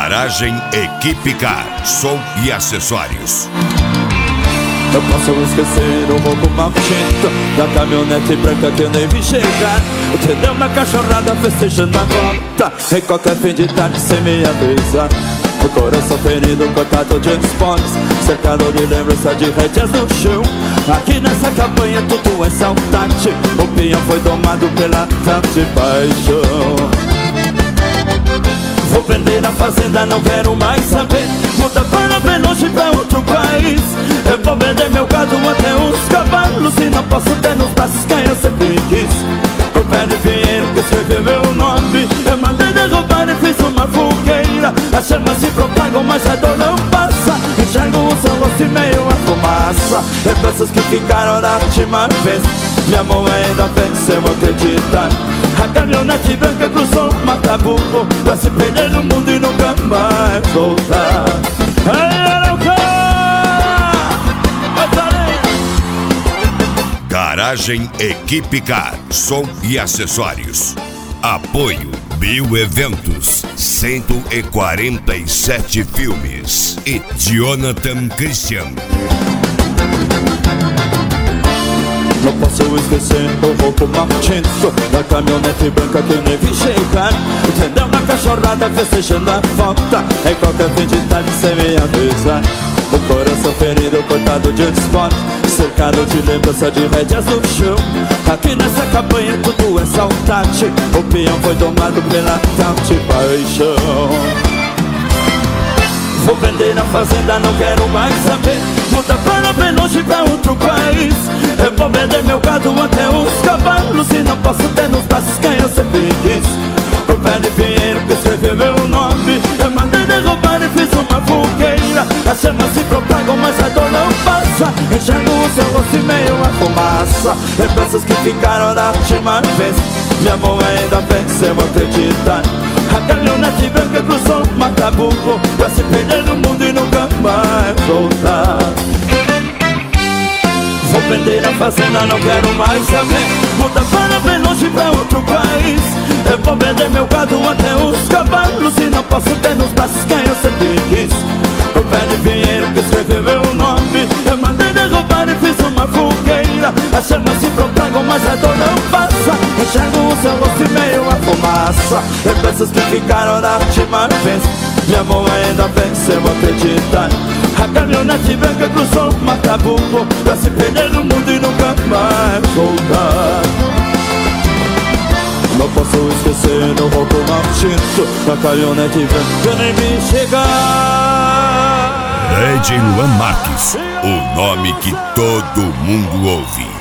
Garagem Equipe Car, som e acessórios. Eu posso esquecer o roubo maldito da caminhonete branca que eu nem vi chegar. Eu te dei uma cachorrada festejando a volta em qualquer fim de tarde sem me avisar. O coração ferido, cortado de esportes, cercado de lembrança de rédeas no chão. Aqui nessa campanha tudo é saudade. O pinhão foi domado pela tanta paixão. Vou vender a fazenda, não quero mais saber. Muda para bem longe, pra outro país. Eu vou vender meu gado até os cavalos e não posso ter nos braços quem eu sempre quis. O pé de dinheiro que escreveu meu nome, eu mandei derrubar e fiz uma fogueira. As chamas se propagam, mas a dor não passa. Enxergo o seu rosto e meio a fumaça. Lembranças que ficaram da última vez. Minha mão ainda venceu, acreditar. A caminhonete branca cruzou o Mataburro pra se perder no mundo e nunca mais voltar. Garagem Equipe Car, som e acessórios. Apoio Bioeventos, 147 filmes e Jonathan Christian. Não posso esquecer o roubo maldito da caminhonete branca que eu nem vi chegar. Entendeu uma cachorrada festejando a volta em qualquer fim de tarde sem me avisar. O coração ferido, cortado de esporte, cercado de lembrança de rédeas no chão. Aqui nessa campanha tudo é saudade. O peão foi domado pela tal de paixão. Vou vender a fazenda, não quero mais saber. Muda para bem longe, pra outro país. Eu vou vender meu gado até os cavalos e não posso ter nos braços quem eu sempre quis. O pé de dinheiro que escreveu meu nome, eu mandei derrubar e fiz uma fogueira. As chamas se propagam, mas a dor não passa. Enxergo o seu rosto e meio a fumaça. Lembranças que ficaram da última vez. Minha mão ainda venceu, acreditar. A caminhonete branca cruzou o Mataburro pra se perder no mundo e nunca mais voltar. Vou vender a fazenda, não quero mais saber. Muda para bem longe, pra outro país. Eu vou vender meu gado até os cavalos e não posso ter nos braços quem eu sempre quis. O pé de dinheiro que escreveu meu nome, eu mandei derrubar e fiz uma fogueira. As chamas se propagam, mas a dor não passa. Enxergo o seu rosto e meio a fumaça. Lembranças que ficaram da última vez. Minha mão ainda venceu, acreditar. A caminhonete branca cruzou o Mataburro pra se perder no mundo e nunca mais voltar. Não posso esquecer do roubo maldito da caminhonete branca nem me chegar. Lady Luan Marques, o nome que todo mundo ouve.